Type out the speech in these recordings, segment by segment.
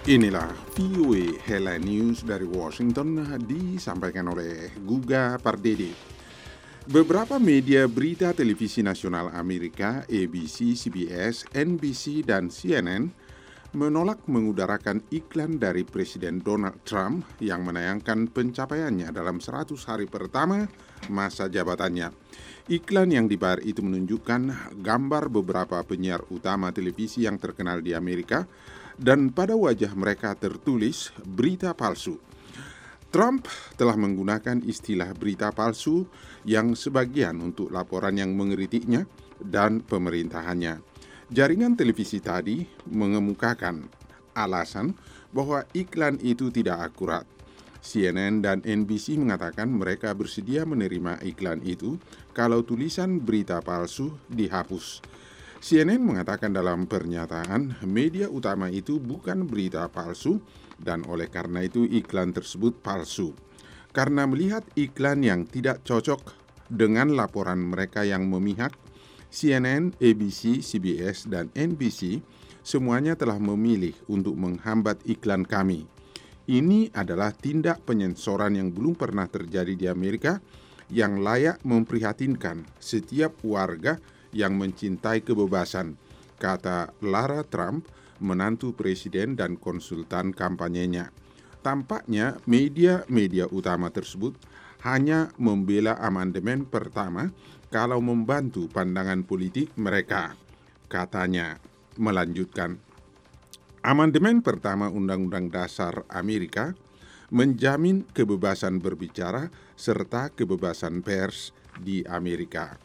Inilah VOA Headline News dari Washington disampaikan oleh Guga Pardede. Beberapa media berita televisi nasional Amerika, ABC, CBS, NBC, dan CNN menolak mengudarakan iklan dari Presiden Donald Trump yang menayangkan pencapaiannya dalam 100 hari pertama masa jabatannya. Iklan yang dibayar itu menunjukkan gambar beberapa penyiar utama televisi yang terkenal di Amerika dan pada wajah mereka tertulis berita palsu. Trump telah menggunakan istilah berita palsu yang sebagian untuk laporan yang mengkritiknya dan pemerintahannya. Jaringan televisi tadi mengemukakan alasan bahwa iklan itu tidak akurat. CNN dan NBC mengatakan mereka bersedia menerima iklan itu kalau tulisan berita palsu dihapus. CNN mengatakan dalam pernyataan, media utama itu bukan berita palsu dan oleh karena itu iklan tersebut palsu. Karena melihat iklan yang tidak cocok dengan laporan mereka yang memihak, CNN, ABC, CBS, dan NBC semuanya telah memilih untuk menghambat iklan kami. Ini adalah tindak penyensoran yang belum pernah terjadi di Amerika yang layak memprihatinkan setiap warga yang mencintai kebebasan, kata Lara Trump, menantu presiden dan konsultan kampanyenya. Tampaknya media utama tersebut hanya membela amandemen pertama kalau membantu pandangan politik mereka, katanya. Melanjutkan, amandemen pertama Undang-Undang Dasar Amerika menjamin kebebasan berbicara serta kebebasan pers di Amerika.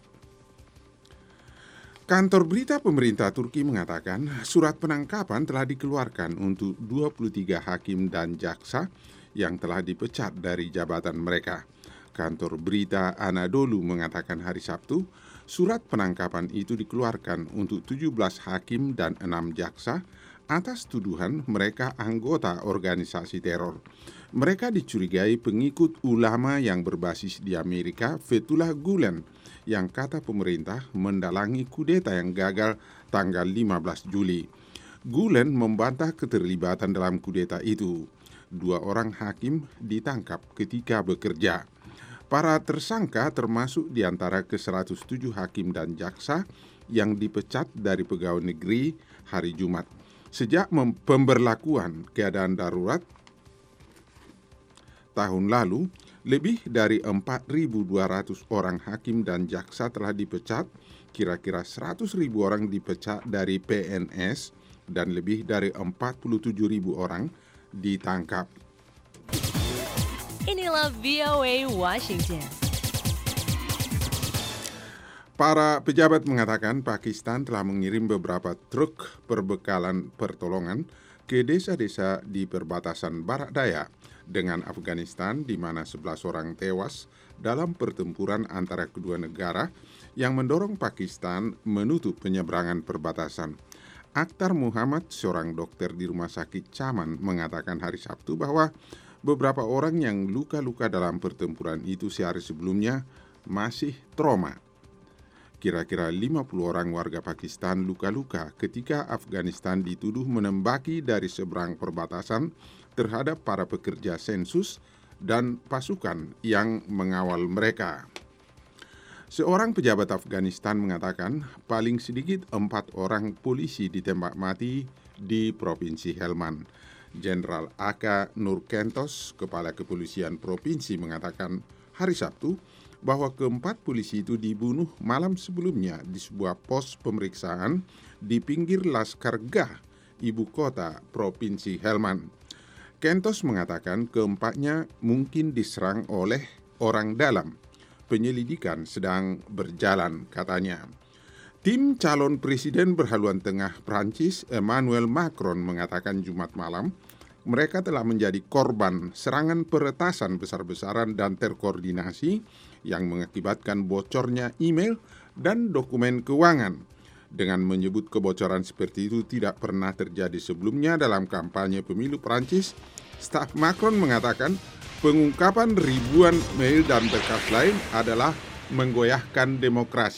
Kantor berita pemerintah Turki mengatakan surat penangkapan telah dikeluarkan untuk 23 hakim dan jaksa yang telah dipecat dari jabatan mereka. Kantor berita Anadolu mengatakan hari Sabtu, surat penangkapan itu dikeluarkan untuk 17 hakim dan 6 jaksa atas tuduhan mereka anggota organisasi teror. Mereka dicurigai pengikut ulama yang berbasis di Amerika, Fethullah Gulen, yang kata pemerintah mendalangi kudeta yang gagal tanggal 15 Juli. Gulen membantah keterlibatan dalam kudeta itu. 2 orang hakim ditangkap ketika bekerja. Para tersangka termasuk di antara ke-107 hakim dan jaksa yang dipecat dari pegawai negeri hari Jumat. Sejak pemberlakuan keadaan darurat tahun lalu, lebih dari 4.200 orang hakim dan jaksa telah dipecat, kira-kira 100.000 orang dipecat dari PNS, dan lebih dari 47.000 orang ditangkap. Inilah VOA Washington. Para pejabat mengatakan Pakistan telah mengirim beberapa truk perbekalan pertolongan ke desa-desa di perbatasan barat daya dengan Afghanistan, di mana 11 orang tewas dalam pertempuran antara kedua negara yang mendorong Pakistan menutup penyeberangan perbatasan. Akhtar Muhammad, seorang dokter di rumah sakit Chaman, mengatakan hari Sabtu bahwa beberapa orang yang luka-luka dalam pertempuran itu sehari sebelumnya masih trauma. Kira-kira 50 orang warga Pakistan luka-luka ketika Afghanistan dituduh menembaki dari seberang perbatasan terhadap para pekerja sensus dan pasukan yang mengawal mereka. Seorang pejabat Afghanistan mengatakan paling sedikit 4 orang polisi ditembak mati di Provinsi Helmand. Jenderal Aka Nurkentos, Kepala Kepolisian Provinsi, mengatakan hari Sabtu bahwa keempat polisi itu dibunuh malam sebelumnya di sebuah pos pemeriksaan di pinggir Laskargah, ibu kota Provinsi Helmand. Kentos mengatakan keempatnya mungkin diserang oleh orang dalam. Penyelidikan sedang berjalan, katanya. Tim calon presiden berhaluan tengah Prancis, Emmanuel Macron, mengatakan Jumat malam mereka telah menjadi korban serangan peretasan besar-besaran dan terkoordinasi yang mengakibatkan bocornya email dan dokumen keuangan. Dengan menyebut kebocoran seperti itu tidak pernah terjadi sebelumnya dalam kampanye pemilu Prancis, staf Macron mengatakan pengungkapan ribuan mail dan berkas lain adalah menggoyahkan demokrasi.